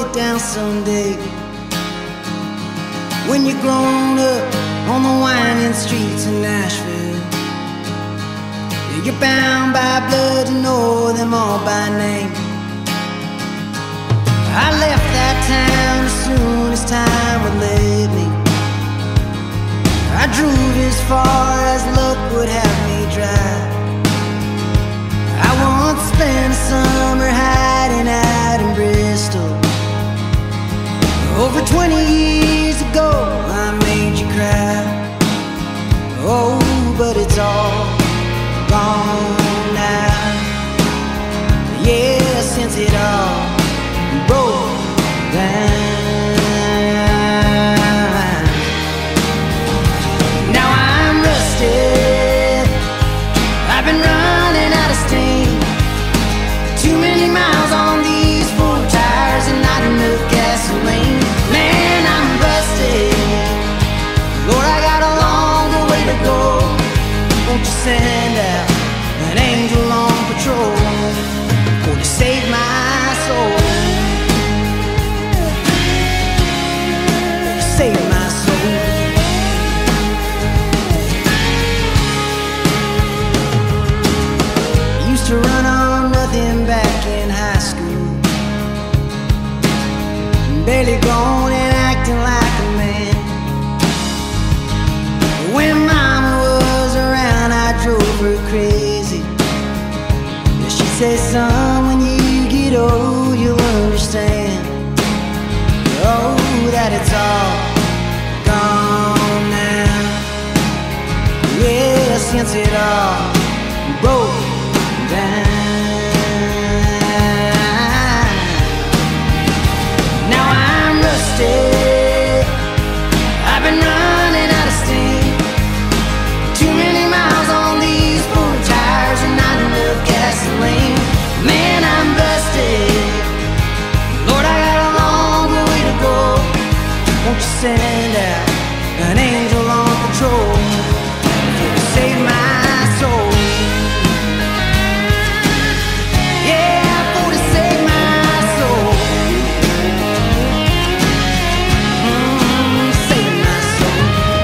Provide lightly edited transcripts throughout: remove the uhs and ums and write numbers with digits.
down someday. When you're grown up on the winding streets of Nashville, you're bound by blood to know them all by name. I left that town as soon as time would let me. I drove as far as luck would have me drive. I once spent a summer hiding out in Bristol. Over 20 years ago I made you cry. Oh, but it's all gone now. Yeah, since it all broke down. Now I'm rusted, I've been running out of steam. Too many miles on these four tires and not enough gasoline. Man, I'm busted, Lord, I got a longer way to go. Won't you send out an angel on patrol to save my soul? Save my soul. Used to run on nothing back in high school, barely grown and acting like a man. When mama was around I drove her crazy. She said, son, when you get old you'll understand. Oh, that it's all gone now. Yeah, since it all broke down. Now I'm rusted, I've been running out of steam. Too many miles on these four tires and not enough gasoline. Man, I'm busted, Lord, I got a longer way to go. Won't you send out an angel on patrol to save my soul? Yeah, for to save my soul. Save my soul.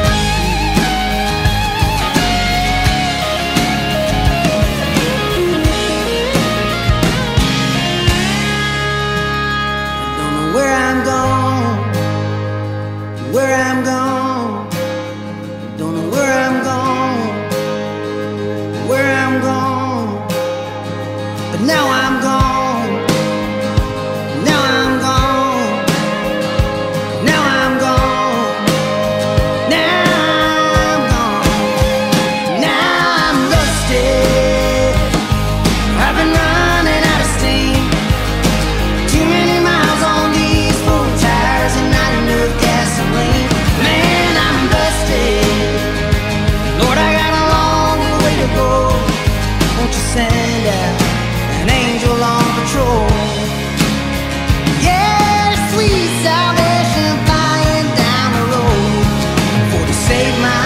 I don't know where I'm going, where I'm going. Don't know where I'm going, where I'm going. But now I'm gone, now I'm gone, now I'm gone, now I'm gone. Now I'm rusted, I've been running out of steam. Too many miles on these four tires and not enough gasoline. Man, I'm busted, Lord, I got a long way to go. Won't you send out an angel on patrol? Yeah, sweet salvation flying down the road for to save my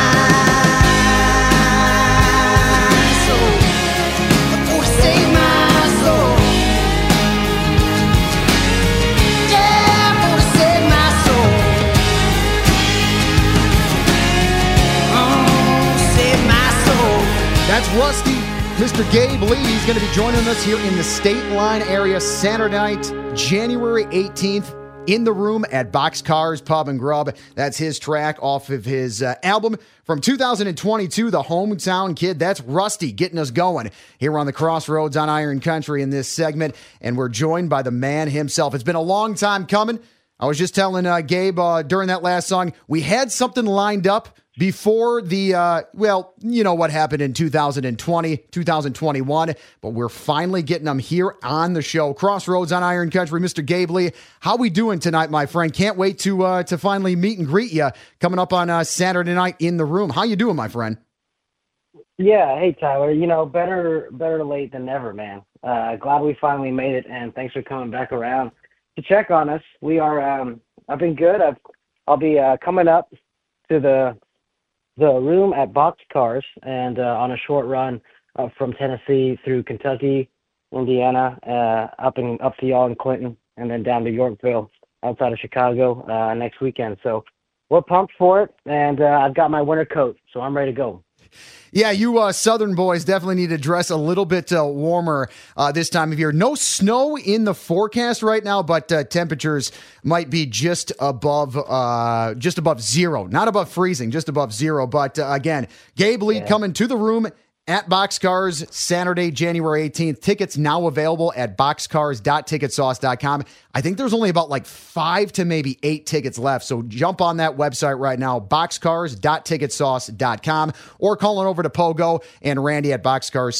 soul, for to save my soul. Yeah, for to save my soul. Oh, save my soul. That's Rusty, Mr. Gabe Lee. He's going to be joining us here in the State Line area Saturday night, January 18th, in the room at Boxcars Pub and Grub. That's his track off of his album from 2022, The Hometown Kid. That's Rusty getting us going here on the Crossroads on Iron Country in this segment. And we're joined by the man himself. It's been a long time coming. I was just telling Gabe during that last song, we had something lined up before the, well, you know what happened in 2020, 2021, but we're finally getting them here on the show. Crossroads on Iron Country, Mr. Gabe Lee. How we doing tonight, my friend? Can't wait to finally meet and greet you coming up on Saturday night in the room. How you doing, my friend? Yeah, hey Tyler. You know, better late than never, man. Glad we finally made it, and thanks for coming back around to check on us. We are. I've been good. I'll be coming up to the room at Boxcars and on a short run from Tennessee through Kentucky, Indiana, up to y'all in Clinton, and then down to Yorkville outside of Chicago next weekend. So we're pumped for it, and I've got my winter coat, so I'm ready to go. Yeah, you Southern boys definitely need to dress a little bit warmer this time of year. No snow in the forecast right now, but temperatures might be just above zero. Not above freezing, just above zero. But again, Gabe Lee coming to the room at Boxcars Saturday, January 18th. Tickets now available at boxcars.ticketsauce.com. I think there's only about like 5 to maybe 8 tickets left. So jump on that website right now, boxcars.ticketsauce.com, or calling over to Pogo and Randy at Boxcars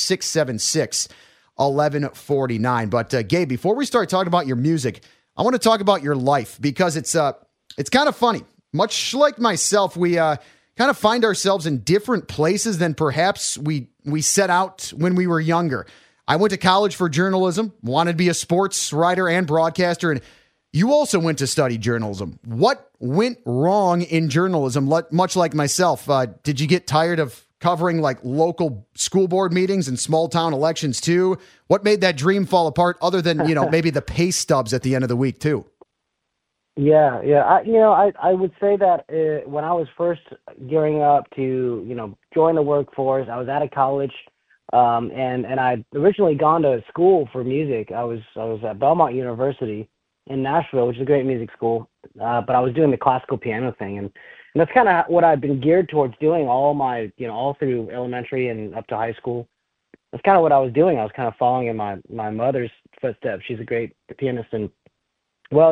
676-1149. But Gabe, before we start talking about your music, I want to talk about your life because it's kind of funny. Much like myself, we kind of find ourselves in different places than perhaps we set out when we were younger. I went to college for journalism, wanted to be a sports writer and broadcaster, and you also went to study journalism. What went wrong in journalism, much like myself? Did you get tired of covering like local school board meetings and small town elections too? What made that dream fall apart other than, maybe the pay stubs at the end of the week too? Yeah. I would say that when I was first gearing up to, join the workforce, I was out of college, and I'd originally gone to school for music. I was at Belmont University in Nashville, which is a great music school, but I was doing the classical piano thing, and that's kind of what I've been geared towards doing all my, all through elementary and up to high school. That's kind of what I was doing. I was kind of following in my mother's footsteps. She's a great pianist, and well,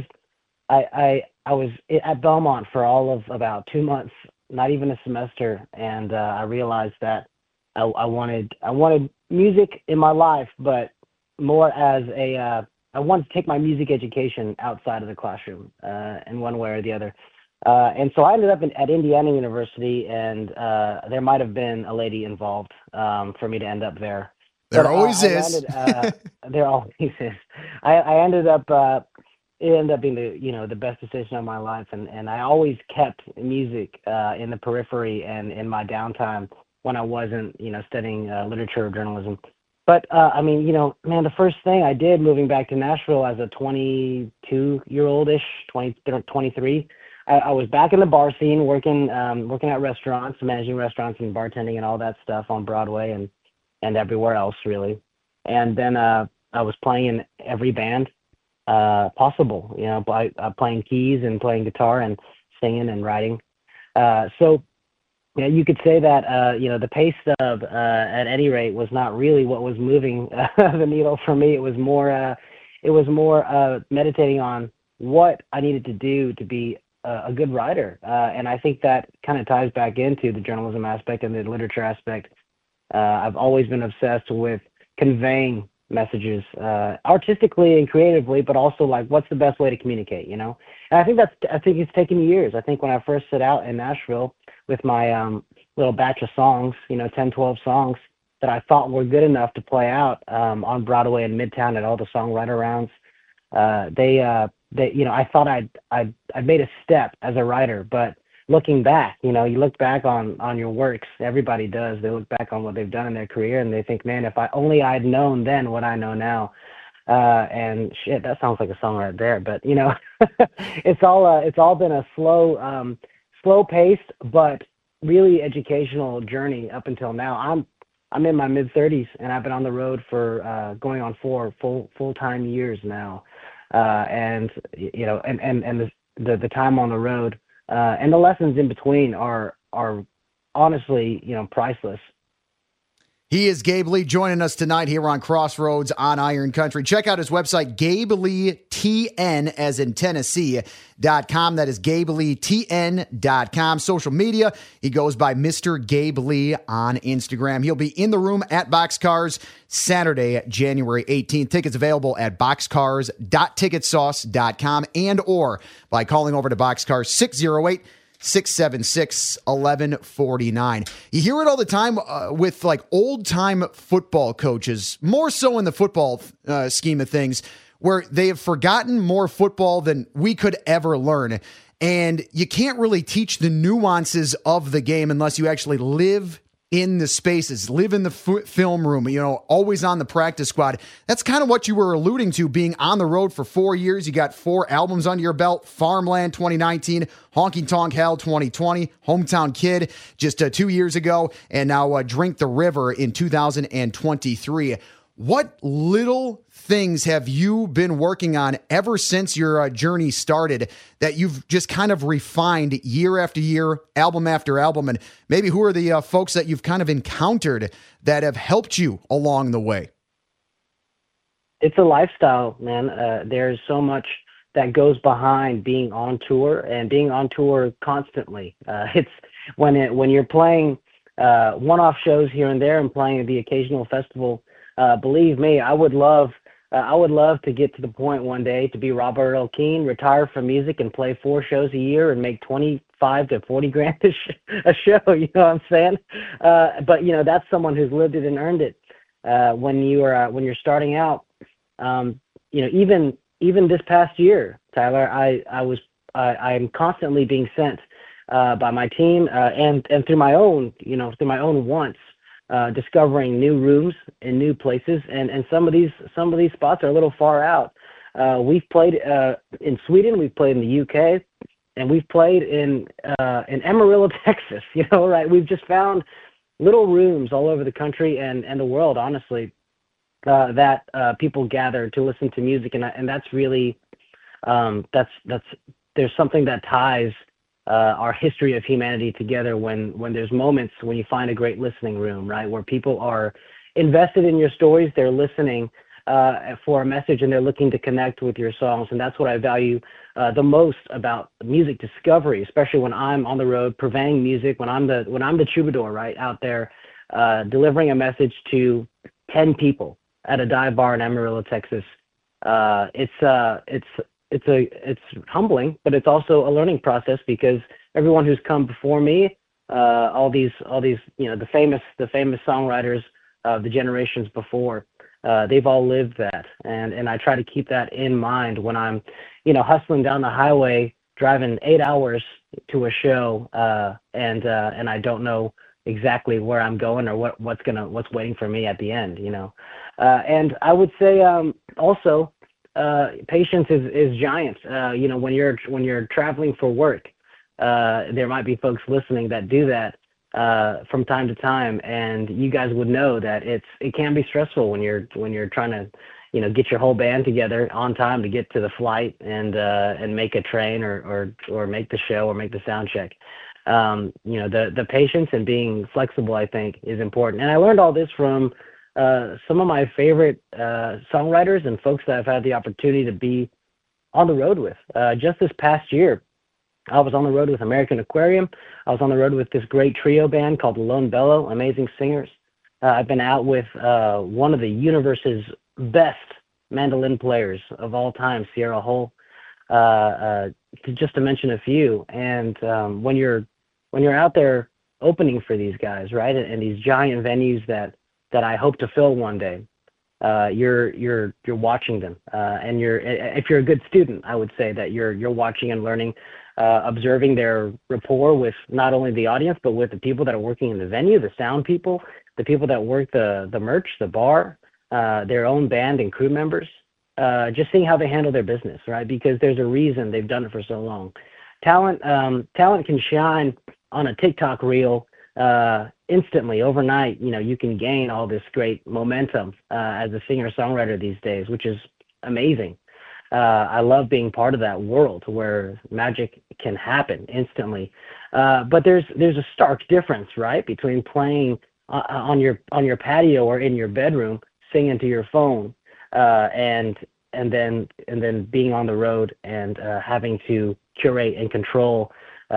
I was at Belmont for all of about 2 months, not even a semester, and I realized that I wanted music in my life, but more as I wanted to take my music education outside of the classroom in one way or the other. And so I ended up at Indiana University, and there might have been a lady involved for me to end up there. There always is. There always is. I ended up. It ended up being the best decision of my life, and I always kept music in the periphery and in my downtime when I wasn't studying literature or journalism. But the first thing I did moving back to Nashville as a 22-year-old-ish, 23, I was back in the bar scene working at restaurants, managing restaurants and bartending and all that stuff on Broadway and everywhere else really. And then I was playing in every band possible, by playing keys and playing guitar and singing and writing. So you could say that, the pay stub at any rate was not really what was moving the needle for me. It was more meditating on what I needed to do to be a good writer. And I think that kind of ties back into the journalism aspect and the literature aspect. I've always been obsessed with conveying messages artistically and creatively, but also like what's the best way to communicate, and I think it's taken years. I think when I first set out in Nashville with my little batch of songs, 10, 12 songs that I thought were good enough to play out on Broadway and Midtown at all the songwriter rounds, I thought I'd made a step as a writer, but looking back, you look back on your works, everybody does. They look back on what they've done in their career and they think, man, if I'd known then what I know now. And shit, that sounds like a song right there. But, it's all been a slow paced, but really educational journey up until now. I'm in my mid-30s and I've been on the road for going on 4 full-time years now. And the time on the road and the lessons in between are honestly, priceless. He is Gabe Lee joining us tonight here on Crossroads on Iron Country. Check out his website, GabeLeeTN as in Tennessee.com. That is GabeLeeTN.com. Social media, he goes by Mr. Gabe Lee on Instagram. He'll be in the room at Boxcars Saturday, January 18th. Tickets available at boxcars.ticketsauce.com and or by calling over to Boxcars 608-676-1149. You hear it all the time with like old-time football coaches, more so in the football scheme of things, where they have forgotten more football than we could ever learn. And you can't really teach the nuances of the game unless you actually live in the spaces, live in the film room, always on the practice squad. That's kind of what you were alluding to, being on the road for 4 years. You got 4 albums under your belt: Farmland 2019, Honky Tonk Hell 2020, Hometown Kid just 2 years ago, and now Drink the River in 2023. What little things have you been working on ever since your journey started that you've just kind of refined year after year, album after album? And maybe who are the folks that you've kind of encountered that have helped you along the way? It's a lifestyle, man. There's so much that goes behind being on tour and being on tour constantly. It's when you're playing one-off shows here and there and playing at the occasional festival. Believe me, I would love to get to the point one day to be Robert Earl Keen, retire from music and play 4 shows a year and make 25 to 40 grand a show. You know what I'm saying? But that's someone who's lived it and earned it. When you're starting out, even this past year, Tyler, I'm constantly being sent by my team and through my own wants. Discovering new rooms in new places, and some of these spots are a little far out. We've played in Sweden, we've played in the UK, and we've played in Amarillo, Texas. Right? We've just found little rooms all over the country and the world, honestly, that people gather to listen to music, and that's really there's something that ties our history of humanity together when there's moments when you find a great listening room, right, where people are invested in your stories, they're listening for a message, and they're looking to connect with your songs. And that's what I value the most about music discovery, especially when I'm on the road purveying music, when I'm the troubadour, right, out there delivering a message to 10 people at a dive bar in Amarillo, Texas. It's humbling, but it's also a learning process, because everyone who's come before me, all these the famous songwriters of the generations before, they've all lived that, and I try to keep that in mind when I'm hustling down the highway, driving 8 hours to a show, and I don't know exactly where I'm going or what's waiting for me at the end, and I would say also. Patience is giant. When you're traveling for work, there might be folks listening that do that from time to time, and you guys would know that it can be stressful when you're trying to get your whole band together on time to get to the flight and make a train or make the show or make the sound check. The patience and being flexible, I think, is important. And I learned all this from some of my favorite songwriters and folks that I've had the opportunity to be on the road with. Just this past year, I was on the road with American Aquarium. I was on the road with this great trio band called Lone Bellow, amazing singers. I've been out with one of the universe's best mandolin players of all time, Sierra Hull, just to mention a few. And when you're out there opening for these guys, right, and these giant venues that I hope to fill one day, you're watching them, and if you're a good student, I would say that you're watching and learning, observing their rapport with not only the audience but with the people that are working in the venue, the sound people, the people that work the merch, the bar, their own band and crew members, just seeing how they handle their business, right? Because there's a reason they've done it for so long. Talent can shine on a TikTok reel instantly, overnight. You can gain all this great momentum as a singer-songwriter these days, which is amazing. I love being part of that world where magic can happen instantly. But there's a stark difference, right, between playing on your patio or in your bedroom, singing to your phone, and then being on the road and having to curate and control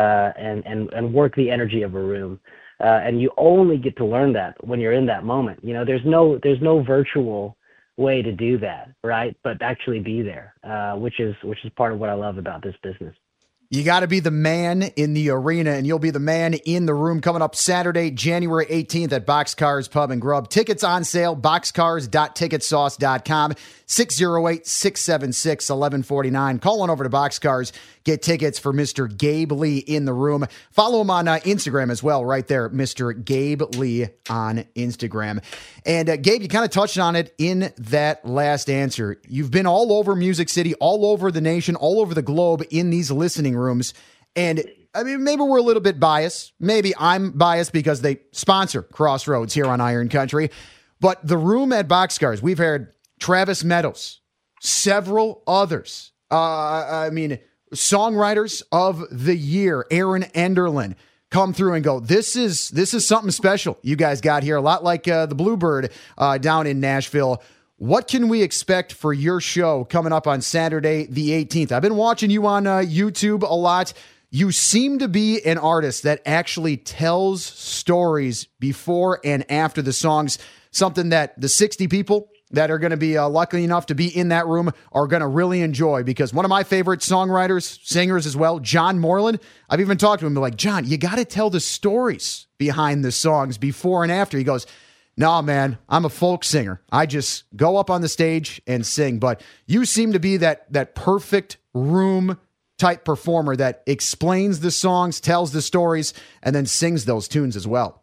and work the energy of a room. And you only get to learn that when you're in that moment. There's no virtual way to do that, right? But actually be there, which is part of what I love about this business. You got to be the man in the arena, and you'll be the man in the room coming up Saturday, January 18th at Boxcars Pub and Grub. Tickets on sale, boxcars.ticketsauce.com, 608-676-1149. Call on over to Boxcars. Get tickets for Mr. Gabe Lee in the room. Follow him on Instagram as well, right there, Mr. Gabe Lee on Instagram. And Gabe, you kind of touched on it in that last answer. You've been all over Music City, all over the nation, all over the globe in these listening rooms. And I mean, maybe we're a little bit biased. Maybe I'm biased because they sponsor Crossroads here on Iron Country. But the room at Boxcars, we've heard Travis Meadows, several others. Songwriters of the year, Aaron Enderlin, come through and go, this is something special you guys got here, a lot like the Bluebird down in Nashville. What can we expect for your show coming up on Saturday the 18th? I've been watching you on YouTube a lot. You seem to be an artist that actually tells stories before and after the songs, something that the 60 people that are going to be lucky enough to be in that room are going to really enjoy, because one of my favorite songwriters, singers as well, John Moreland, I've even talked to him, like, John, you got to tell the stories behind the songs before and after. He goes, no, man, I'm a folk singer. I just go up on the stage and sing. But you seem to be that perfect room type performer that explains the songs, tells the stories, and then sings those tunes as well.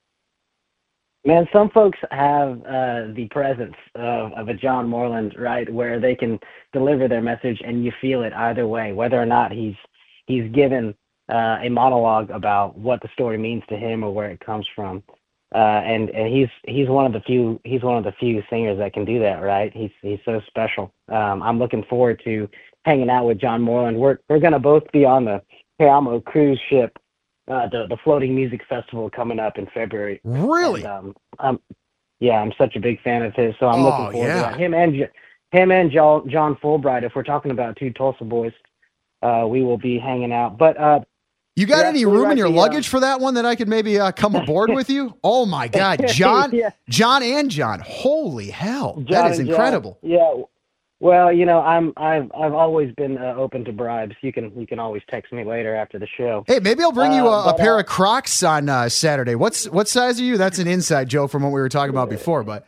Man, some folks have the presence of a John Moreland, right, where they can deliver their message and you feel it either way, whether or not he's given a monologue about what the story means to him or where it comes from. And he's one of the few singers that can do that, right? He's so special. I'm looking forward to hanging out with John Moreland. We're gonna both be on the Hayamo cruise ship. The Floating Music Festival coming up in February. Really? And, I'm such a big fan of his, so I'm looking forward to that. Him and John Fulbright. If we're talking about two Tulsa boys, we will be hanging out. But you got any room in your luggage for that one that I could maybe come aboard with you? Oh my God, John, yeah. John and John. Holy hell, that is incredible. Yeah. Well, I've always been open to bribes. You can always text me later after the show. Hey, maybe I'll bring you a pair of Crocs on Saturday. What size are you? That's an inside joke from what we were talking about before, but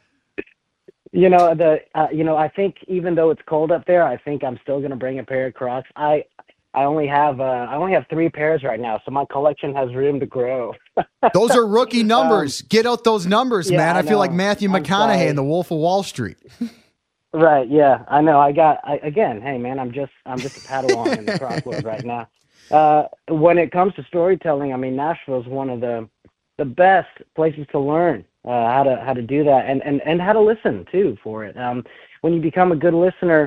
I think even though it's cold up there, I think I'm still gonna bring a pair of Crocs. I only have 3 pairs right now, so my collection has room to grow. Those are rookie numbers. Get out those numbers, man. I feel like Matthew McConaughey in The Wolf of Wall Street. Right, yeah, I know. Hey man, I'm just a Padawan in the Croc world right now. When it comes to storytelling, I mean, Nashville is one of the best places to learn how to do that and how to listen too for it. When you become a good listener,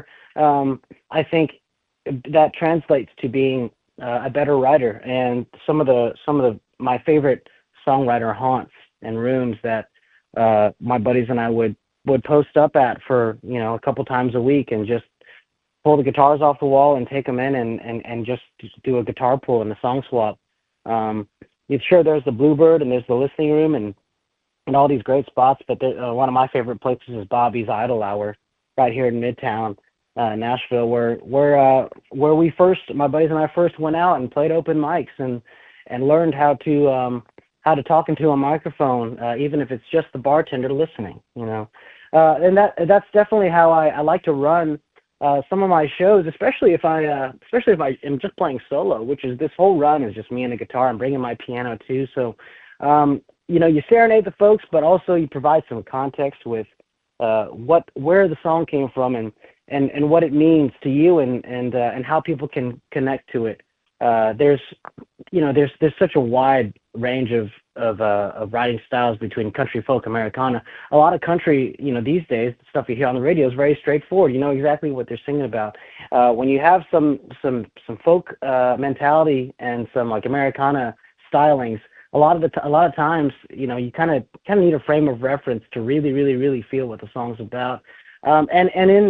I think that translates to being a better writer. And some of my favorite songwriter haunts and rooms that my buddies and I would post up at for a couple times a week and just pull the guitars off the wall and take them in and just do a guitar pull and a song swap. Sure, there's the Bluebird and there's the listening room and all these great spots, but one of my favorite places is Bobby's Idle Hour right here in Midtown Nashville, where we my buddies and I first went out and played open mics and learned how to talk into a microphone, even if it's just the bartender listening, and that's definitely how I like to run some of my shows, especially if I am just playing solo, which is this whole run is just me and the guitar. I'm bringing my piano too, so you serenade the folks, but also you provide some context with where the song came from and what it means to you and how people can connect to it. There's such a wide range of writing styles between country, folk, Americana. A lot of country, these days, the stuff you hear on the radio is very straightforward. You know exactly what they're singing about. When you have some folk mentality and some like Americana stylings, a lot of times, you kind of need a frame of reference to really, really, really feel what the song's about. And in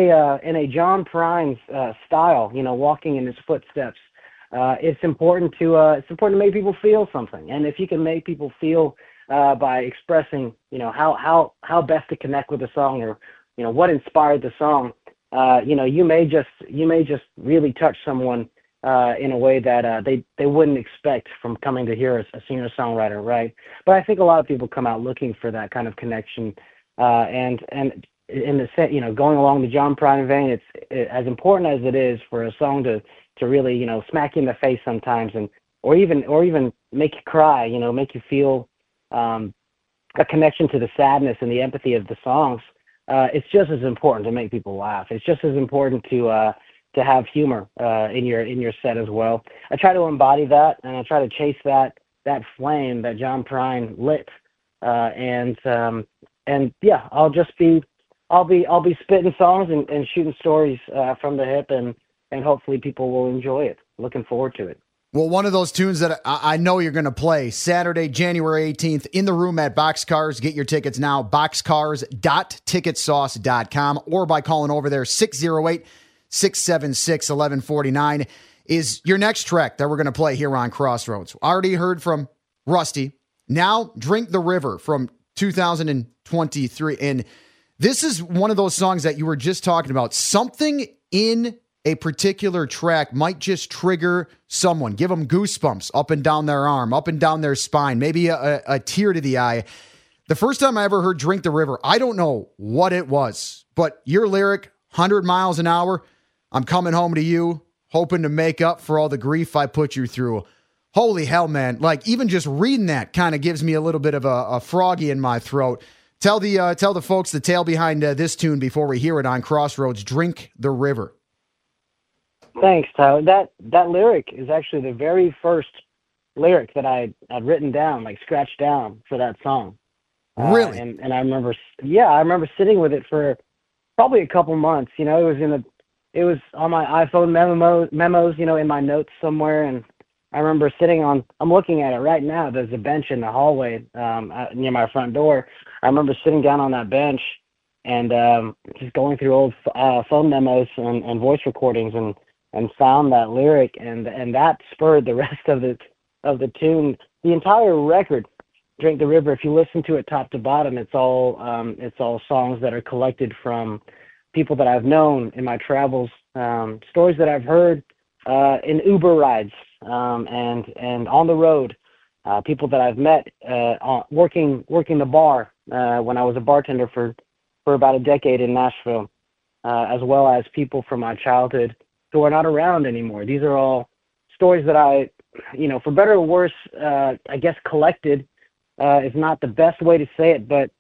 a John Prine's style, walking in his footsteps. It's important to make people feel something, and if you can make people feel by expressing, how best to connect with the song, or what inspired the song, you may just really touch someone in a way that they wouldn't expect from coming to hear a singer-songwriter, right? But I think a lot of people come out looking for that kind of connection, and in the set, going along the John Prine vein, as important as it is for a song to really, smack you in the face sometimes, or even make you cry, make you feel a connection to the sadness and the empathy of the songs. It's just as important to make people laugh. It's just as important to have humor in your set as well. I try to embody that, and I try to chase that flame that John Prine lit. And yeah, I'll be spitting songs and shooting stories from the hip, and hopefully people will enjoy it. Looking forward to it. Well, one of those tunes that I know you're going to play Saturday, January 18th, in the room at Boxcars. Get your tickets now, boxcars.ticketsauce.com, or by calling over there, 608-676-1149, is your next track that we're going to play here on Crossroads. Already heard from Rusty. Now, Drink the River from 2023. And this is one of those songs that you were just talking about. Something in a particular track might just trigger someone, give them goosebumps up and down their arm, up and down their spine, maybe a tear to the eye. The first time I ever heard Drink the River, I don't know what it was, but your lyric, 100 miles an hour, I'm coming home to you, hoping to make up for all the grief I put you through. Holy hell, man. Like, even just reading that kind of gives me a little bit of a froggy in my throat. Tell the folks the tale behind this tune before we hear it on Crossroads, Drink the River. Thanks, Tyler. That lyric is actually the very first lyric that I'd written down, like scratched down for that song. Really? And I remember sitting with it for probably a couple months. It was on my iPhone memos, in my notes somewhere. And I remember I'm looking at it right now. There's a bench in the hallway near my front door. I remember sitting down on that bench and just going through old phone memos and voice recordings and found that lyric, and that spurred the rest of the tune. The entire record, Drink the River, if you listen to it top to bottom, it's all songs that are collected from people that I've known in my travels, stories that I've heard in Uber rides, and on the road, people that I've met working the bar when I was a bartender for about a decade in Nashville, as well as people from my childhood who are not around anymore. These are all stories that I, for better or worse, I guess collected is not the best way to say it, but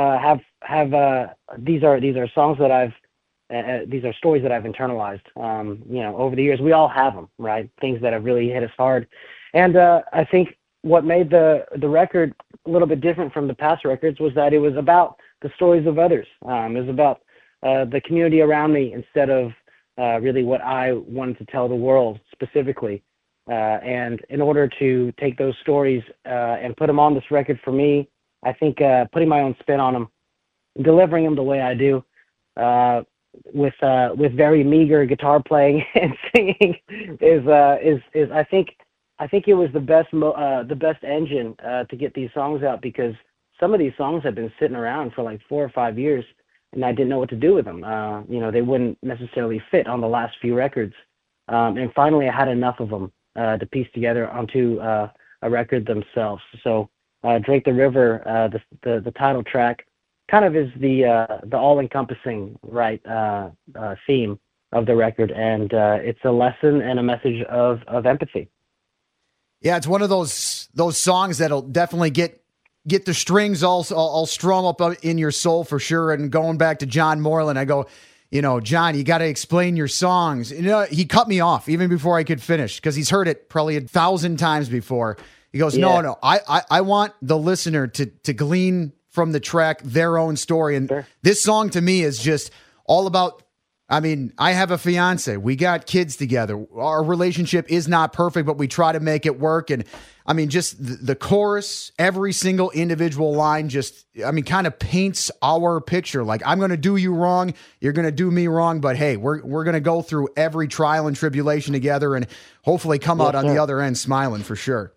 these are songs that these are stories that I've internalized. Over the years, we all have them, right? Things that have really hit us hard. And I think what made the record a little bit different from the past records was that it was about the stories of others. It was about the community around me instead of really what I wanted to tell the world specifically. And in order to take those stories and put them on this record for me, I think putting my own spin on them, delivering them the way I do, with very meager guitar playing and singing, is I think it was the best engine to get these songs out, because some of these songs have been sitting around for like 4 or 5 years, and I didn't know what to do with them. They wouldn't necessarily fit on the last few records. And finally, I had enough of them to piece together onto a record themselves. So Drink the River, the title track, kind of is the all-encompassing theme of the record, and it's a lesson and a message of empathy. Yeah, it's one of those songs that'll definitely get the strings all strung up in your soul for sure. And going back to John Moreland, I go, John, you got to explain your songs. He cut me off even before I could finish, because he's heard it probably 1,000 times before. He goes, Yeah. No, I want the listener to glean from the track their own story. And Sure. This song to me is just all about, I have a fiance. We got kids together. Our relationship is not perfect, but we try to make it work. And just the chorus, every single individual line kind of paints our picture. Like, I'm going to do you wrong. You're going to do me wrong. But hey, we're going to go through every trial and tribulation together and hopefully come out on the other end smiling for sure.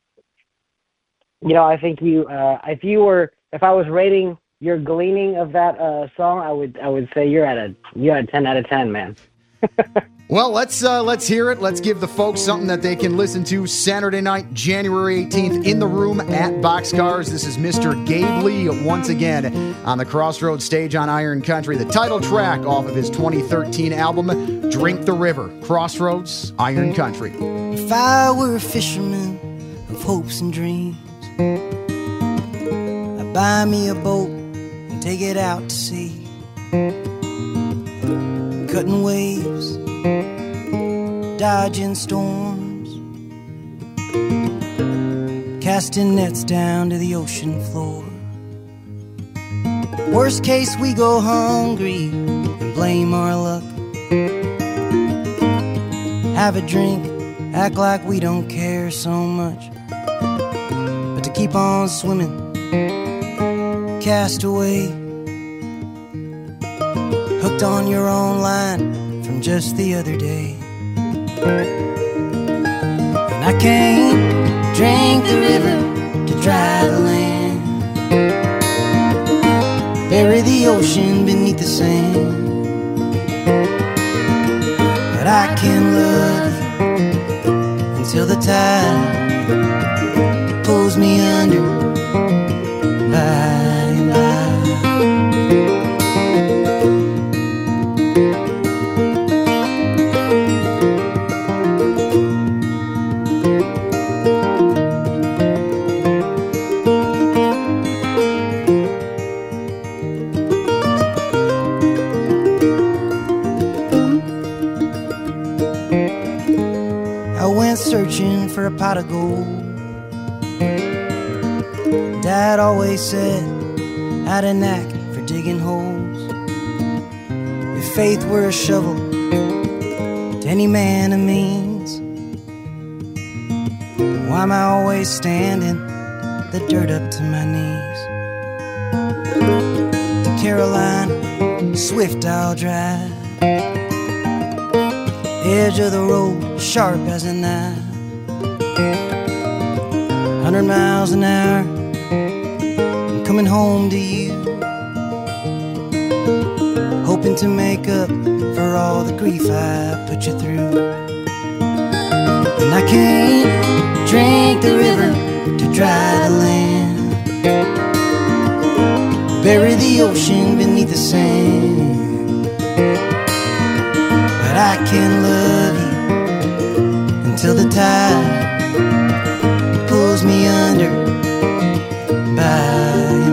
I think if I was rating your gleaning of that song, I would say you're at a 10 out of 10, man. Well, let's hear it. Let's give the folks something that they can listen to Saturday night, January 18th, in the room at Boxcars. This is Mr. Gabe Lee once again on the Crossroads stage on Iron Country. The title track off of his 2013 album, Drink the River. Crossroads, Iron Country. If I were a fisherman of hopes and dreams, I'd buy me a boat and take it out to sea, cutting waves, dodging storms, casting nets down to the ocean floor. Worst case, we go hungry and blame our luck. Have a drink, act like we don't care so much, but to keep on swimming, cast away, hooked on your own line from just the other day. And I can't drink the river to dry the land, bury the ocean beneath the sand, but I can love you until the tide pulls me under by and by. Searching for a pot of gold. Dad always said I had a knack for digging holes. If faith were a shovel to any man of means, why am I always standing the dirt up to my knees? To Carolina, swift I'll drive, edge of the road sharp as a knife, 100 miles an hour, I'm coming home to you, hoping to make up for all the grief I put you through. And I can't drink the river to dry the land, bury the ocean beneath the sand, but I can love you until the tide pulls me under by and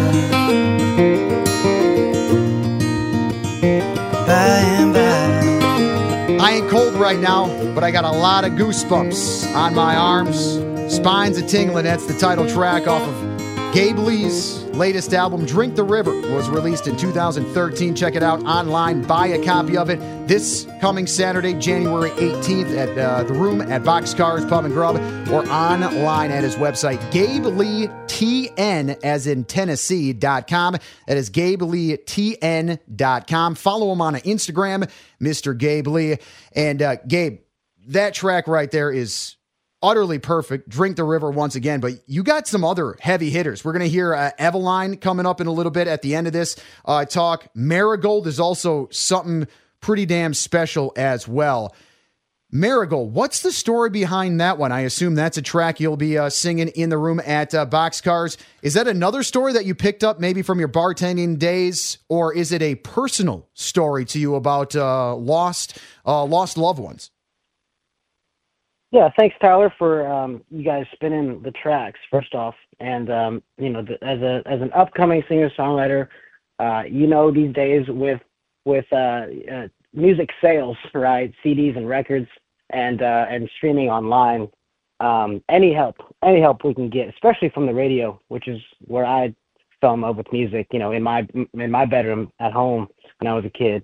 by and by. I ain't cold right now, but I got a lot of goosebumps on my arms. Spines a tingling. That's the title track off of Gabe Lee's latest album, Drink the River, was released in 2013. Check it out online. Buy a copy of it this coming Saturday, January 18th at the room at Boxcars Pub and Grub, or online at his website, GabeLeeTN, as in Tennessee.com. That is GabeLeeTN.com. Follow him on Instagram, Mr. Gabe Lee. And Gabe, that track right there is utterly perfect. Drink the River once again, but you got some other heavy hitters. We're going to hear Eveline coming up in a little bit at the end of this talk. Marigold is also something pretty damn special as well. Marigold, what's the story behind that one? I assume that's a track you'll be singing in the room at Boxcars. Is that another story that you picked up maybe from your bartending days, or is it a personal story to you about lost loved ones? Yeah, thanks, Tyler, for you guys spinning the tracks, first off. And, as an upcoming singer-songwriter, these days with music sales, right, CDs and records and streaming online, any help we can get, especially from the radio, which is where I fell in love with music, in my bedroom at home when I was a kid,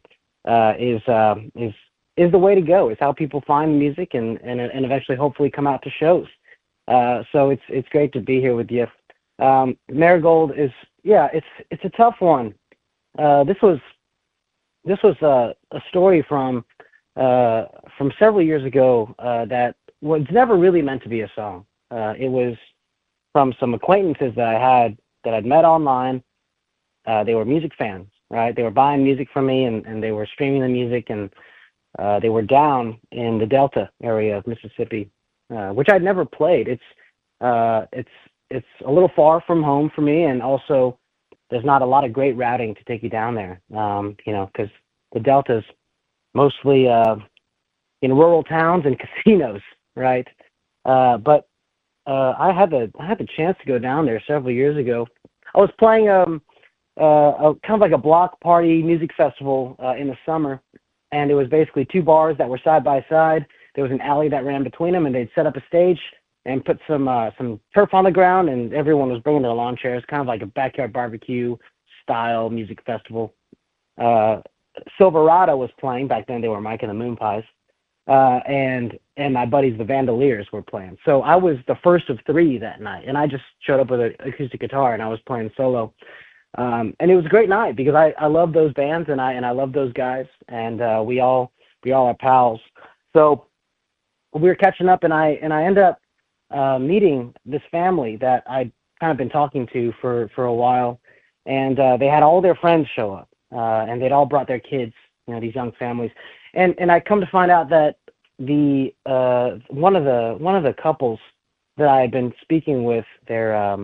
is the way to go. It's how people find music and eventually hopefully come out to shows. So it's great to be here with you. Marigold is, it's a tough one. This was a story from several years ago that was never really meant to be a song. It was from some acquaintances that I'd met online. They were music fans, right? They were buying music from me and they were streaming the music, and they were down in the Delta area of Mississippi, which I'd never played. It's a little far from home for me, and also there's not a lot of great routing to take you down there. Because the Delta's mostly in rural towns and casinos, right? But I had the chance to go down there several years ago. I was playing a kind of like a block party music festival in the summer, and it was basically two bars that were side by side. There was an alley that ran between them, and they'd set up a stage and put some turf on the ground, and everyone was bringing their lawn chairs, kind of like a backyard barbecue style music festival. Silverado was playing back then. They were Mike and the Moon Pies, and my buddies the Vandaliers were playing. So I was the first of three that night, and I just showed up with an acoustic guitar and I was playing solo. And it was a great night because I love those bands and I love those guys, and we all are pals. So we were catching up, and I ended up meeting this family that I'd kind of been talking to for a while, and they had all their friends show up, and they'd all brought their kids, these young families, and I come to find out that the one of the couples that I had been speaking with, their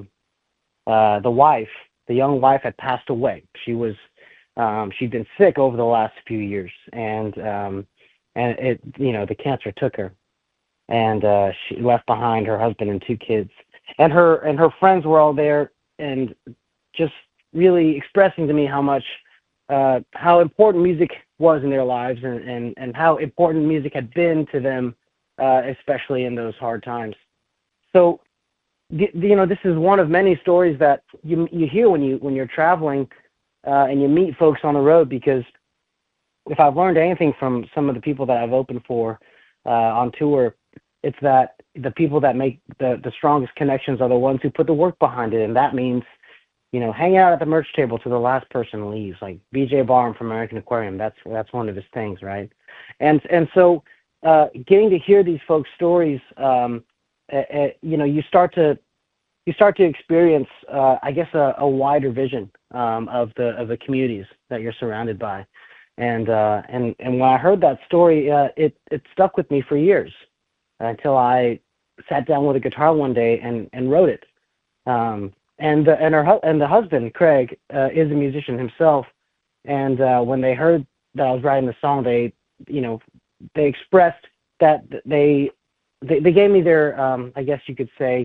the young wife had passed away. She'd been sick over the last few years, and it the cancer took her. And she left behind her husband and two kids, and her friends were all there, and just really expressing to me how important music was in their lives, and how important music had been to them, especially in those hard times. So, this is one of many stories that you hear when you're traveling, and you meet folks on the road. Because if I've learned anything from some of the people that I've opened for on tour, it's that the people that make the strongest connections are the ones who put the work behind it. And that means, hang out at the merch table till the last person leaves, like BJ Barham from American Aquarium. That's one of his things, right? And so getting to hear these folks' stories, you start to experience, I guess, a wider vision of the communities that you're surrounded by. And when I heard that story, it stuck with me for years, until I sat down with a guitar one day and wrote it. And the husband, Craig, is a musician himself. And when they heard that I was writing the song, they expressed that they gave me their, I guess you could say,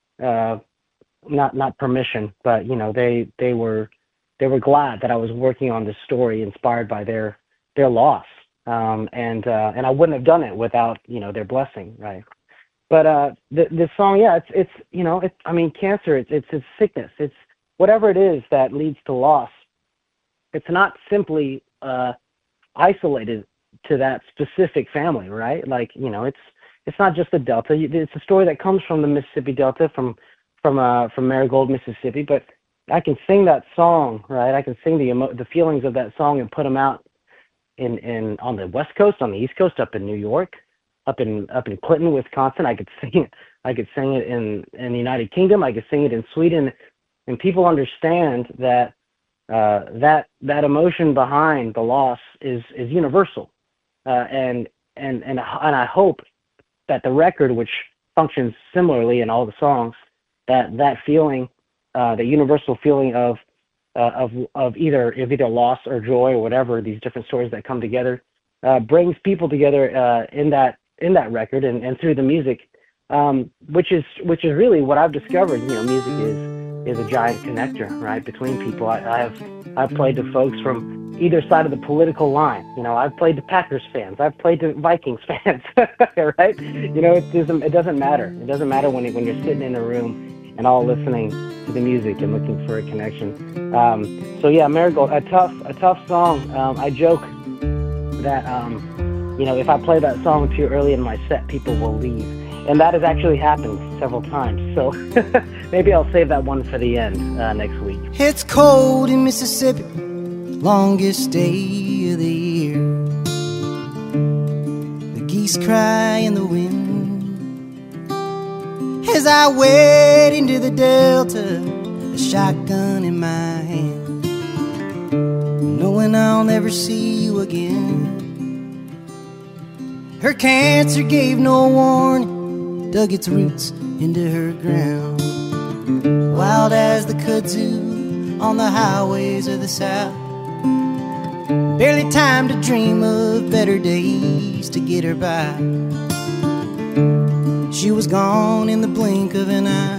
not permission, but they were glad that I was working on this story inspired by their loss. And I wouldn't have done it without their blessing, right? But this song, yeah, it's cancer, it's sickness, it's whatever it is that leads to loss. It's not simply isolated to that specific family, right? Like it's not just the Delta. It's a story that comes from the Mississippi Delta, from Marigold, Mississippi. But I can sing that song, right? I can sing the feelings of that song and put them out in on the West Coast, on the East Coast, up in New York, up in Clinton, Wisconsin. I could sing it in the United Kingdom. I could sing it in Sweden, and people understand that that emotion behind the loss is universal, and I hope that the record, which functions similarly in all the songs, that feeling, the universal feeling of either loss or joy or whatever, these different stories that come together, brings people together in that record and through the music, which is really what I've discovered. Music is a giant connector, right, between people. I've played to folks from either side of the political line. I've played to Packers fans. I've played to Vikings fans, right? It doesn't matter. It doesn't matter when you're sitting in a room and all listening to the music and looking for a connection. So yeah, Marigold, a tough song. I joke that if I play that song too early in my set, people will leave, and that has actually happened several times. So maybe I'll save that one for the end next week. It's cold in Mississippi, longest day of the year. The geese cry in the wind as I wade into the Delta, a shotgun in my hand, knowing I'll never see you again. Her cancer gave no warning, dug its roots into her ground. Wild as the kudzu on the highways of the South. Barely time to dream of better days to get her by. She was gone in the blink of an eye.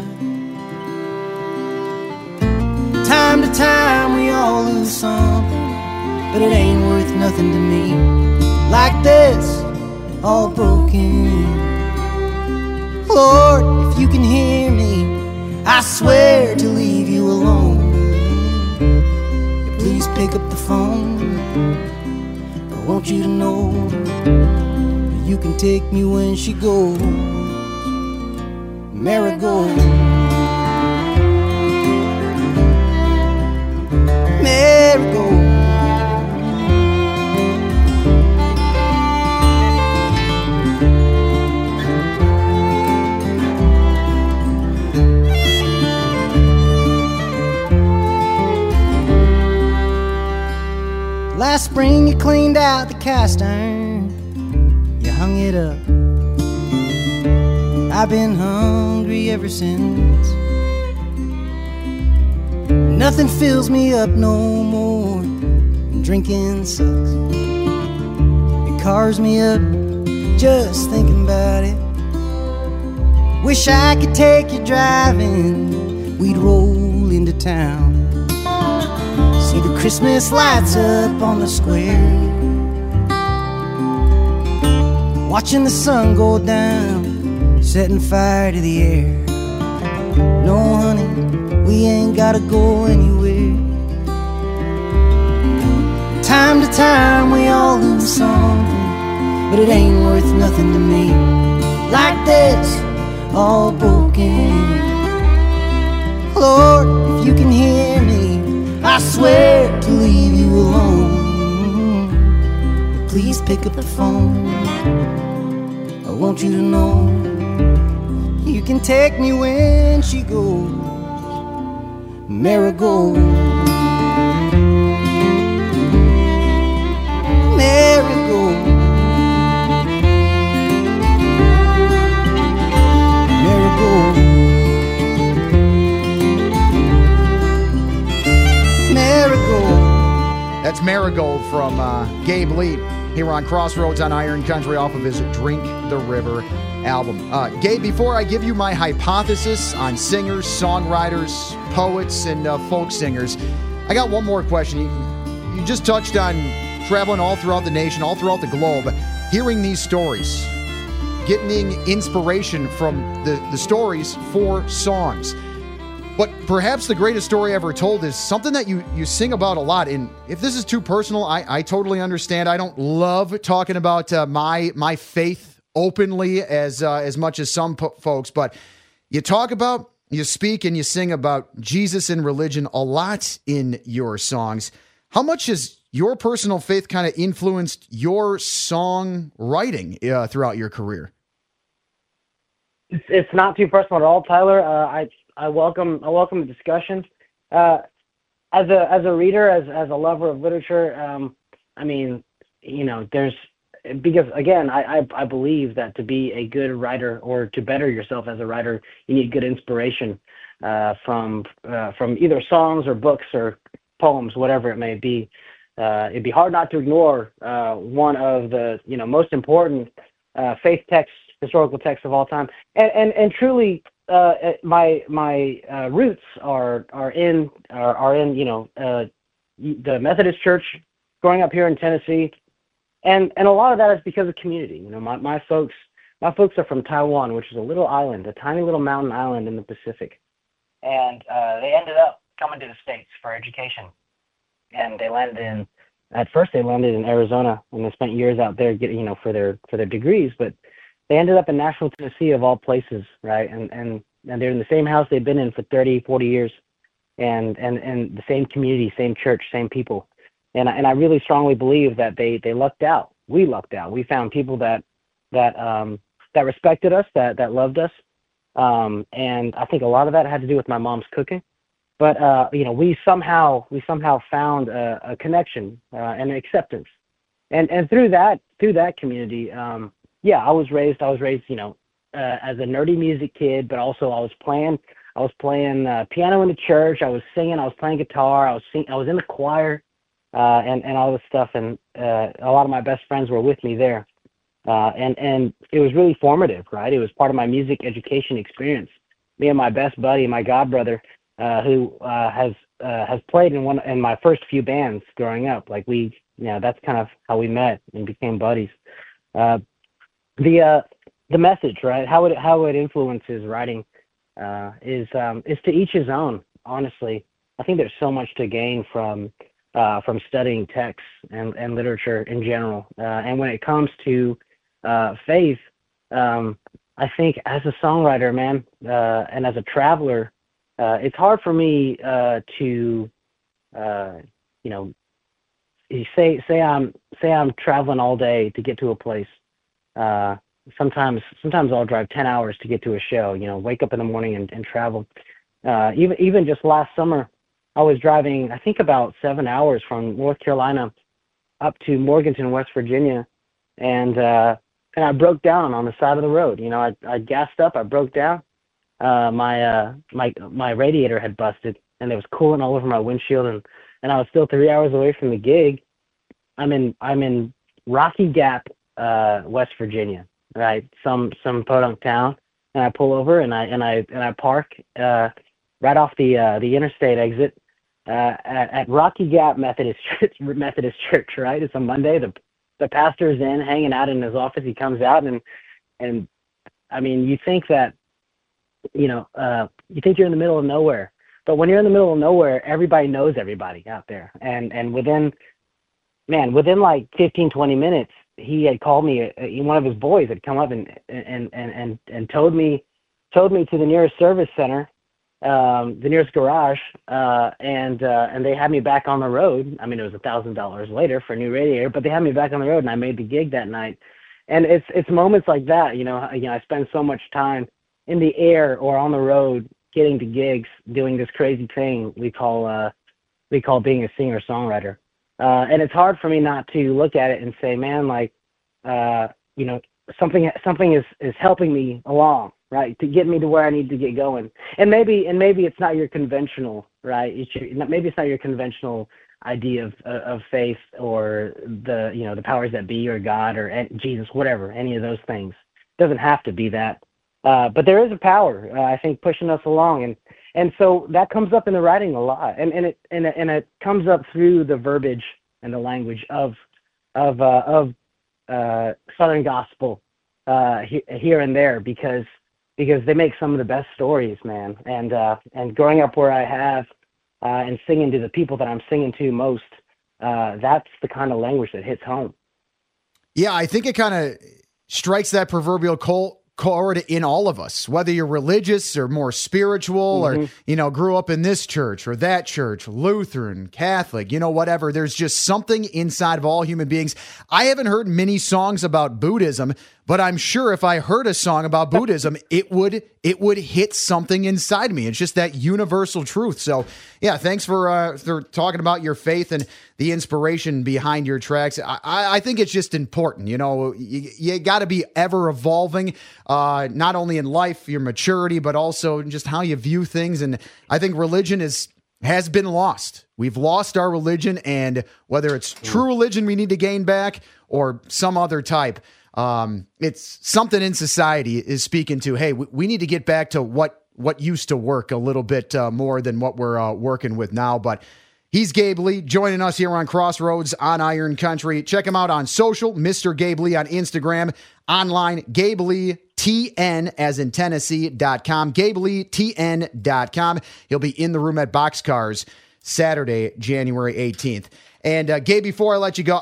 Time to time we all lose something, but it ain't worth nothing to me. Like this, all broken. Lord, if you can hear me, I swear to leave you alone. Please pick up the phone. I want you to know you can take me when she goes. Marigold, marigold. Last spring you cleaned out the cast iron, you hung it up. I've been hungry ever since. Nothing fills me up no more. Drinking sucks. It carves me up just thinking about it. Wish I could take you driving. We'd roll into town. See the Christmas lights up on the square. Watching the sun go down, setting fire to the air. No, honey, we ain't gotta go anywhere. Time to time we all lose something, but it ain't worth nothing to me. Like this, all broken. Lord, if you can hear me, I swear to leave you alone. Please pick up the phone. I want you to know you can take me when she goes. Marigold, marigold, marigold, marigold. That's Marigold from Gabe Lee here on Crossroads on Iron Country off of his Drink the River album. Gabe, before I give you my hypothesis on singers, songwriters, poets, and folk singers, I got one more question. You just touched on traveling all throughout the nation, all throughout the globe, hearing these stories, getting inspiration from the stories for songs. But perhaps the greatest story ever told is something that you sing about a lot. And if this is too personal, I totally understand. I don't love talking about my faith openly as much as some folks, but you talk about, you speak, and you sing about Jesus and religion a lot in your songs. How much has your personal faith kind of influenced your songwriting throughout your career? It's not too personal at all, Tyler. I welcome the discussion. As a reader, as a lover of literature, I mean, you know, because again, I believe that to be a good writer or to better yourself as a writer, you need good inspiration from either songs or books or poems, whatever it may be. It'd be hard not to ignore one of the most important faith texts, historical texts of all time, and truly. My roots are in the Methodist Church. Growing up here in Tennessee, and a lot of that is because of community. You know, my folks are from Taiwan, which is a little island, a tiny little mountain island in the Pacific, and they ended up coming to the States for education, and they landed in Arizona, and they spent years out there getting for their degrees, but they ended up in Nashville, Tennessee, of all places, right? And they're in the same house they've been in for 30, 40 years, and the same community, same church, same people. And I really strongly believe that they lucked out. We lucked out. We found people that respected us, that loved us. And I think a lot of that had to do with my mom's cooking. But we somehow found a connection and acceptance. And through that community, I was raised, as a nerdy music kid, but also I was playing piano in the church. I was singing, I was playing guitar, I was in the choir, and all this stuff. And a lot of my best friends were with me there. And it was really formative, right? It was part of my music education experience. Me and my best buddy, my god brother, who has played in my first few bands growing up. Like that's kind of how we met and became buddies. The message, right? How it influences writing is to each his own. Honestly, I think there's so much to gain from studying texts and literature in general. And when it comes to faith, I think as a songwriter, man, and as a traveler, it's hard for me to, say I'm traveling all day to get to a place. Sometimes I'll drive 10 hours to get to a show. Wake up in the morning and travel. Even just last summer, I was driving, I think about 7 hours from North Carolina up to Morganton, West Virginia, and I broke down on the side of the road. I gassed up, I broke down. My radiator had busted, and there was coolant all over my windshield, and I was still 3 hours away from the gig. I'm in Rocky Gap, West Virginia, right? Some podunk town, and I pull over and I park right off the interstate exit at Rocky Gap Methodist Church, right? It's a Monday. The pastor's in, hanging out in his office. He comes out and I mean, you think that, you think you're in the middle of nowhere, but when you're in the middle of nowhere, everybody knows everybody out there. And within like 15, 20 minutes, he had called me. One of his boys had come up and towed me to the nearest service center, the nearest garage, and they had me back on the road. I mean, it was $1,000 later for a new radiator, but they had me back on the road, and I made the gig that night. And it's moments like that, I spend so much time in the air or on the road, getting to gigs, doing this crazy thing we call being a singer-songwriter. And it's hard for me not to look at it and say, man, like, something is helping me along, right, to get me to where I need to get going. And maybe it's not your conventional, right? Maybe it's not your conventional idea of faith or the powers that be or God or Jesus, whatever, any of those things. It doesn't have to be that. But there is a power, I think, pushing us along. And so that comes up in the writing a lot. And it comes up through the verbiage and the language of Southern gospel here and there, because they make some of the best stories, man. And growing up where I have and singing to the people that I'm singing to most, that's the kind of language that hits home. Yeah, I think it kind of strikes that proverbial chord in all of us, whether you're religious or more spiritual, mm-hmm. or, grew up in this church or that church, Lutheran, Catholic, whatever. There's just something inside of all human beings. I haven't heard many songs about Buddhism, but I'm sure if I heard a song about Buddhism, it would hit something inside me. It's just that universal truth. So yeah, thanks for talking about your faith and the inspiration behind your tracks. I think it's just important. You got to be ever evolving, not only in life, your maturity, but also just how you view things. And I think religion has been lost. We've lost our religion, and whether it's true religion we need to gain back or some other type, it's something in society is speaking to, hey, we need to get back to what used to work a little bit more than what we're working with now. But he's Gabe Lee, joining us here on Crossroads on Iron Country. Check him out on social, Mr. Gabe Lee on Instagram, online, Gabe Lee TN as in Tennessee.com, GabeLeeTN.com. He'll be in the room at Boxcars Saturday, January 18th. And Gabe, before I let you go,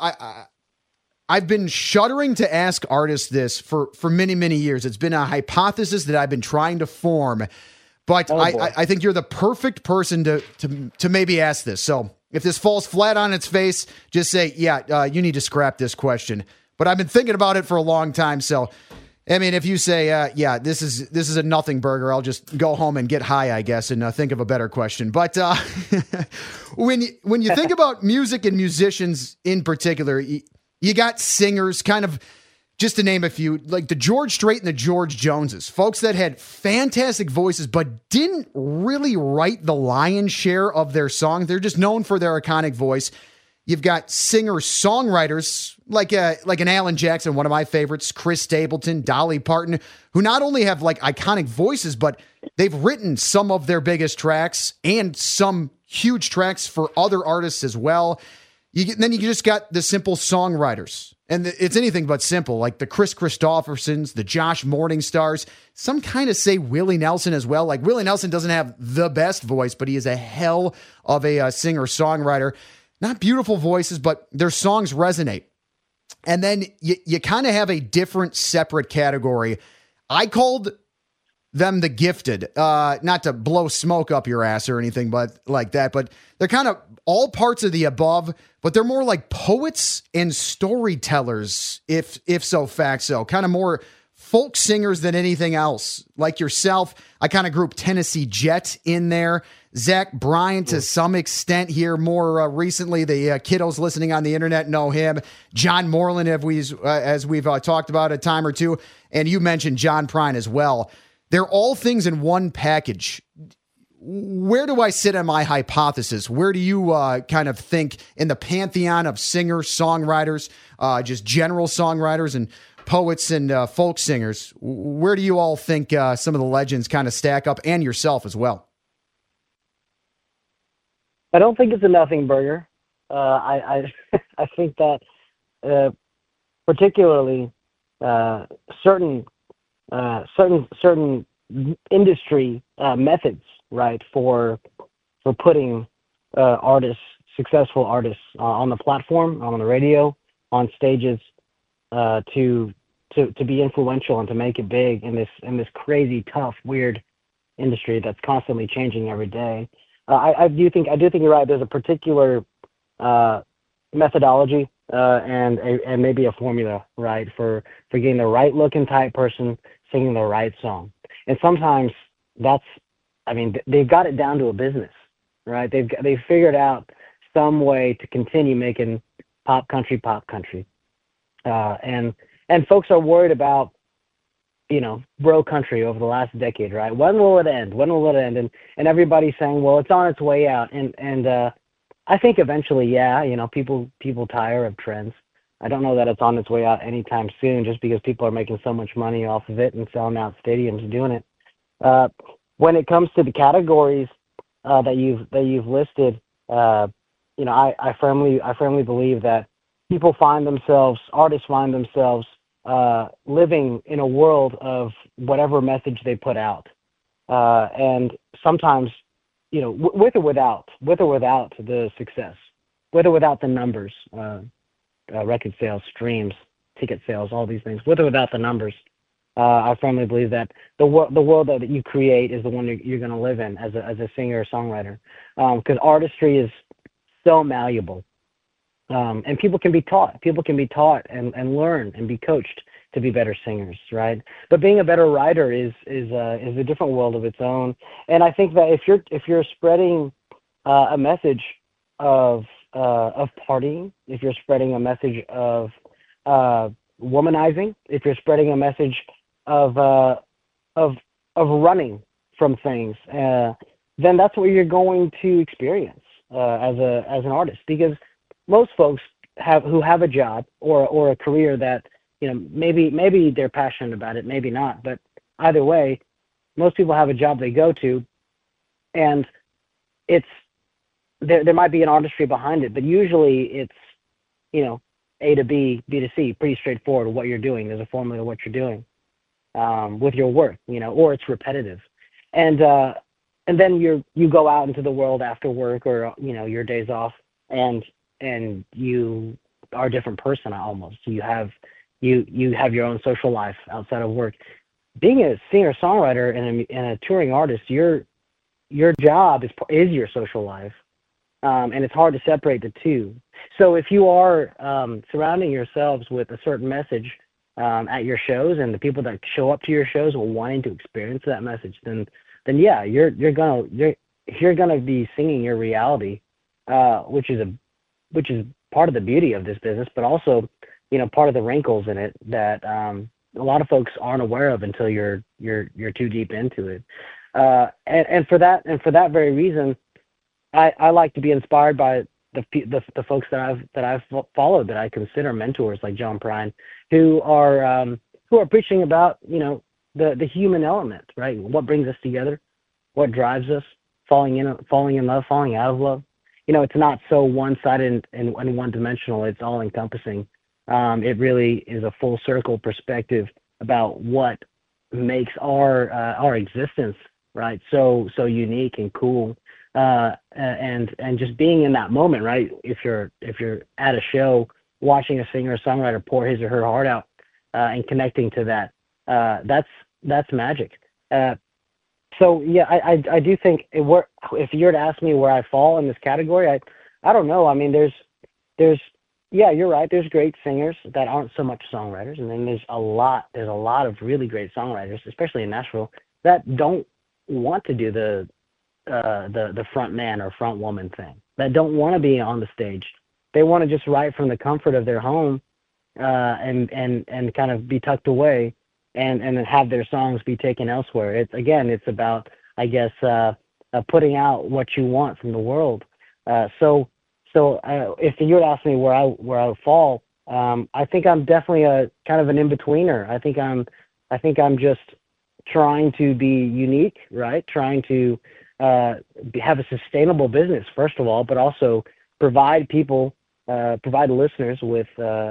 I've been shuddering to ask artists this for many, many years. It's been a hypothesis that I've been trying to form, but I think you're the perfect person to maybe ask this. So if this falls flat on its face, just say, you need to scrap this question. But I've been thinking about it for a long time. So, I mean, if you say, this is a nothing burger, I'll just go home and get high, I guess, and think of a better question. But when you think about music and musicians in particular, you got singers, kind of just to name a few, like the George Strait and the George Joneses, folks that had fantastic voices, but didn't really write the lion's share of their songs. They're just known for their iconic voice. You've got singer-songwriters like an Alan Jackson, one of my favorites, Chris Stapleton, Dolly Parton, who not only have like iconic voices, but they've written some of their biggest tracks and some huge tracks for other artists as well. Then you just got the simple songwriters. And it's anything but simple, like the Chris Christophersons, the Josh Morningstars. Some kind of say Willie Nelson as well. Like Willie Nelson doesn't have the best voice, but he is a hell of a singer-songwriter. Not beautiful voices, but their songs resonate. And then you kind of have a different separate category. I called them the gifted, not to blow smoke up your ass or anything but like that, but they're kind of all parts of the above, but they're more like poets and storytellers, if so fact so, kind of more folk singers than anything else. Like yourself, I kind of group Tennessee Jet in there. Zach Bryan to some extent here. More recently, the kiddos listening on the internet know him. John Moreland, as we've talked about a time or two, and you mentioned John Prine as well. They're all things in one package. Where do I sit on my hypothesis? Where do you kind of think in the pantheon of singers, songwriters, just general songwriters and poets and folk singers? Where do you all think some of the legends kind of stack up, and yourself as well? I don't think it's a nothing burger. I I think that particularly certain industry methods, right, for putting successful artists on the platform, on the radio, on stages, to be influential and to make it big in this crazy, tough, weird industry that's constantly changing every day. I do think you're right. There's a particular methodology and maybe a formula, right, for getting the right looking type person singing the right song. And sometimes they've got it down to a business, right? They've figured out some way to continue making pop country. And folks are worried about, bro country over the last decade, right? When will it end? And everybody's saying, well, it's on its way out. And I think eventually, people tire of trends. I don't know that it's on its way out anytime soon, just because people are making so much money off of it and selling out stadiums doing it. When it comes to the categories that you've listed, I firmly believe that artists find themselves living in a world of whatever message they put out, and sometimes, with or without the success, with or without the numbers, record sales, streams, ticket sales, all these things, with or without the numbers. I firmly believe that the world that you create is the one you're going to live in as a singer or songwriter, because artistry is so malleable, and people can be taught and learn and be coached to be better singers, right? But being a better writer is a different world of its own. And I think that if you're spreading a message of partying, if you're spreading a message of womanizing, if you're spreading a message of running from things, then that's what you're going to experience as an artist. Because most folks who have a job or a career that, maybe they're passionate about it, maybe not, but either way, most people have a job they go to, and there might be an artistry behind it, but usually it's, A to B, B to C, pretty straightforward what you're doing. There's a formula of what you're doing with your work, or it's repetitive. And then you go out into the world after work or, your days off, and you are a different person almost. You have your own social life outside of work. Being a singer-songwriter and a touring artist, your job is your social life. And it's hard to separate the two. So if you are surrounding yourselves with a certain message at your shows, and the people that show up to your shows are wanting to experience that message, then yeah, you're gonna be singing your reality, which is part of the beauty of this business, but also part of the wrinkles in it that a lot of folks aren't aware of until you're too deep into it. And for that very reason, I like to be inspired by the folks that I've followed, that I consider mentors, like John Prine, who are preaching about the human element, right? What brings us together, what drives us, falling in love, falling out of love. It's not so one-sided and one-dimensional. It's all encompassing. It really is a full circle perspective about what makes our existence, right, so unique and cool. And just being in that moment, right? If you're at a show watching a singer or songwriter pour his or her heart out, and connecting to that, that's magic. So yeah, I do think if you were to ask me where I fall in this category, I don't know. I mean, there's yeah, you're right. There's great singers that aren't so much songwriters, and then there's a lot of really great songwriters, especially in Nashville, that don't want to do the front man or front woman thing, that don't want to be on the stage. They want to just write from the comfort of their home, and kind of be tucked away, and then have their songs be taken elsewhere. It's about, I guess, putting out what you want from the world. So if you would ask me where I fall, I think I'm definitely a kind of an in-betweener. I think I'm just trying to be unique, right? Trying to have a sustainable business, first of all, but also provide listeners with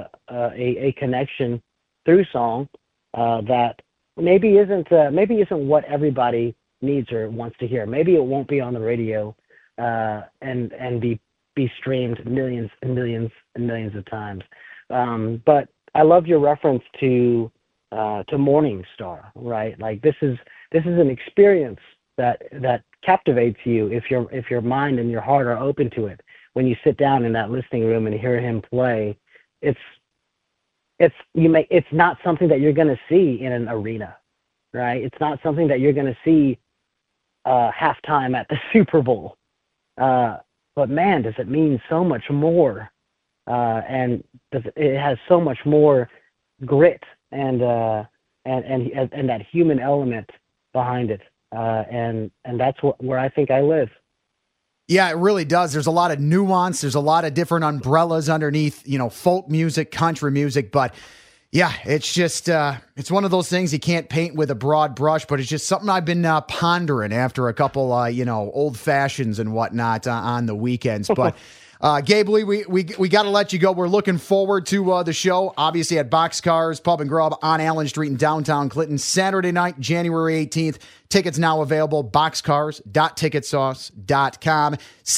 a connection through song that maybe isn't what everybody needs or wants to hear. Maybe it won't be on the radio and be streamed millions and millions and millions of times. But I love your reference to Morning Star, right? Like this is an experience that captivates you if your mind and your heart are open to it. When you sit down in that listening room and hear him play, it's not something that you're going to see in an arena, right? It's not something that you're going to see halftime at the Super Bowl. But man, does it mean so much more, and it has so much more grit and that human element behind it, and that's where I think I live. Yeah, it really does. There's a lot of nuance. There's a lot of different umbrellas underneath, folk music, country music. But yeah, it's just, it's one of those things you can't paint with a broad brush, but it's just something I've been pondering after a couple, old fashions and whatnot on the weekends. But Gabe Lee, we got to let you go. We're looking forward to the show, obviously at Boxcars Pub and Grub on Allen Street in downtown Clinton, Saturday night, January 18th. Tickets now available, boxcars.ticketsauce.com,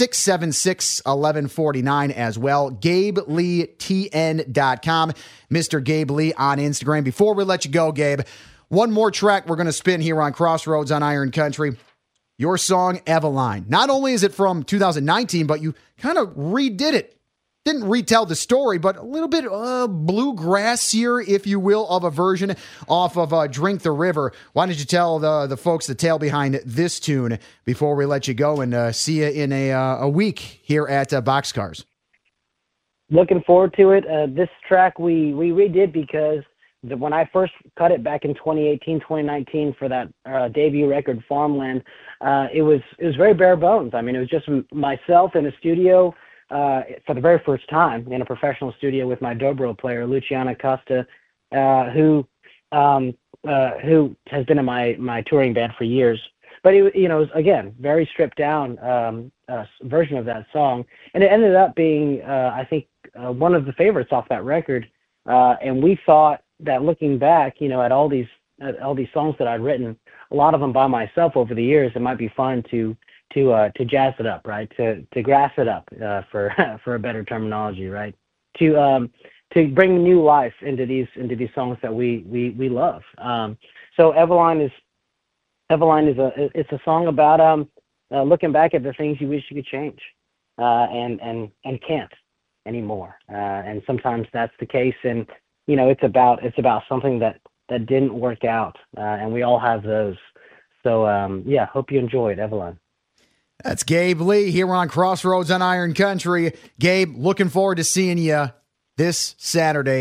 676-1149 as well, GabeLeeTN.com, Mr. Gabe Lee on Instagram. Before we let you go, Gabe, one more track we're going to spin here on Crossroads on Iron Country. Your song, Eveline. Not only is it from 2019, but you kind of redid it. Didn't retell the story, but a little bit bluegrassier, if you will, of a version off of Drink the River. Why don't you tell the folks the tale behind this tune before we let you go and see you in a week here at Boxcars? Looking forward to it. This track we redid because when I first cut it back in 2018, 2019 for that debut record, Farmland, it was very bare bones. I mean, it was just myself in a studio for the very first time in a professional studio with my dobro player, Luciana Costa, who has been in my touring band for years. But it was, again, very stripped down version of that song, and it ended up being, I think, one of the favorites off that record. And we thought that looking back, at all these songs that I'd written, a lot of them by myself over the years, it might be fun to jazz it up, right? To grass it up, for a better terminology, right? To bring new life into these songs that we love. So Eveline is it's a song about looking back at the things you wish you could change, and can't anymore. And sometimes that's the case, and it's about something that didn't work out, and we all have those. So hope you enjoyed Eveline. That's Gabe Lee here on Crossroads on Iron Country. Gabe, looking forward to seeing you this Saturday,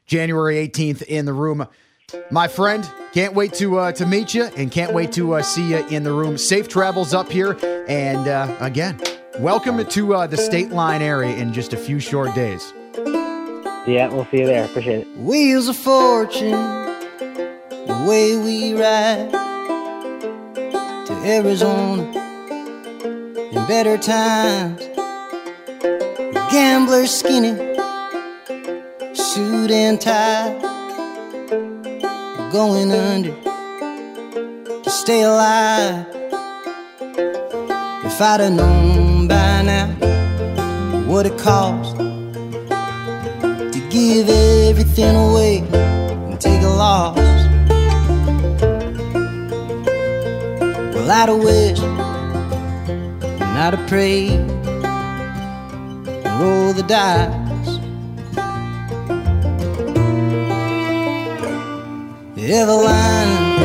January 18th in the room. My friend, can't wait to meet you and can't wait to see you in the room. Safe travels up here. And again, welcome to the State Line area in just a few short days. Yeah, we'll see you there. Appreciate it. Wheels of fortune, the way we ride to Arizona in better times. Gambler skinny, suit and tie, going under to stay alive. If I'd have known by now what it cost to give everything away and take a loss, well, I'd have wished and I'd have prayed and rolled the dice. Eveline,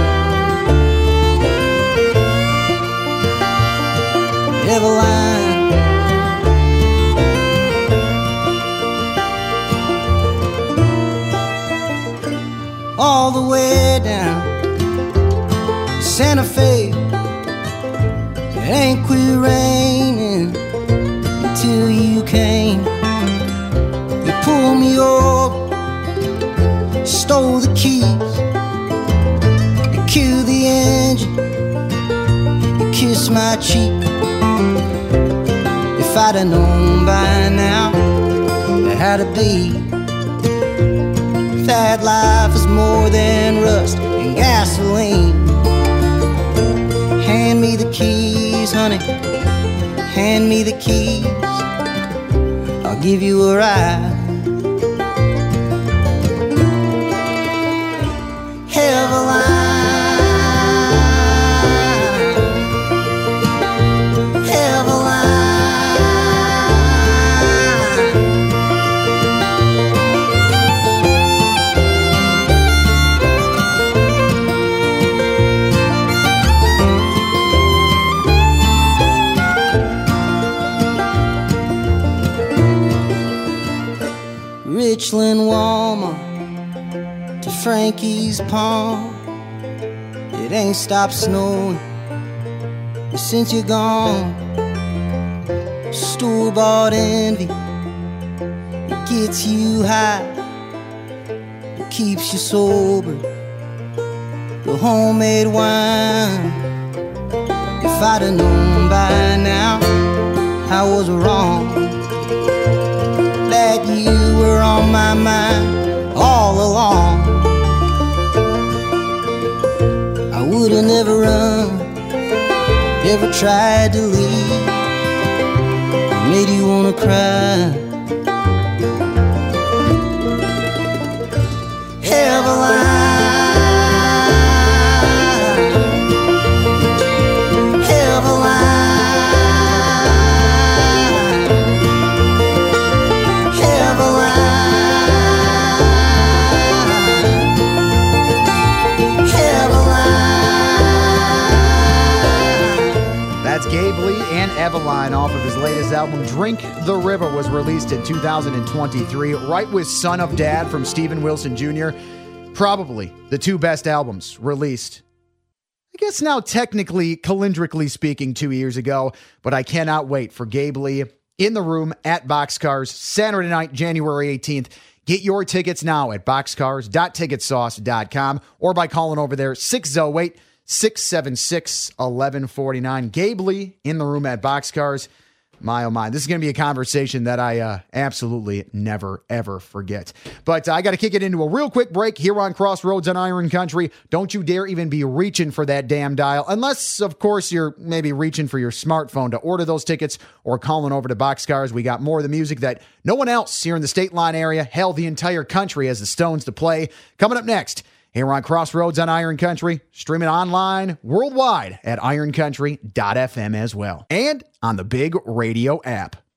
Eveline, all the way down Santa Fe. It ain't quit raining until you came. You pulled me over, stole the keys, cue the engine, you kiss my cheek. If I'd have known by now it had to be that life is more than rust and gasoline. Hand me the keys, honey, hand me the keys, I'll give you a ride. Eveline, Richland, Walmart to Frankie's Palm. It ain't stopped snowing since you're gone. Store-bought envy, it gets you high, it keeps you sober. The homemade wine, if I'd have known by now I was wrong, that you were on my mind all along, I would have never run, never tried to leave, made you wanna cry. Eveline, Gabe Lee and Eveline off of his latest album, Drink the River, was released in 2023, right with Son of Dad from Steven Wilson Jr. Probably the two best albums released, I guess now technically, calendrically speaking, 2 years ago, but I cannot wait for Gabe Lee in the room at Boxcars Saturday night, January 18th. Get your tickets now at boxcars.ticketsauce.com or by calling over there 608-676-1149. Gabe Lee in the room at Boxcars. My, oh my. This is going to be a conversation that I absolutely never, ever forget. But I got to kick it into a real quick break here on Crossroads on Iron Country. Don't you dare even be reaching for that damn dial. Unless, of course, you're maybe reaching for your smartphone to order those tickets or calling over to Boxcars. We got more of the music that no one else here in the State Line area, hell, the entire country has the Stones to play. Coming up next, here on Crossroads on Iron Country, streaming online worldwide at ironcountry.fm as well, and on the Big Radio app.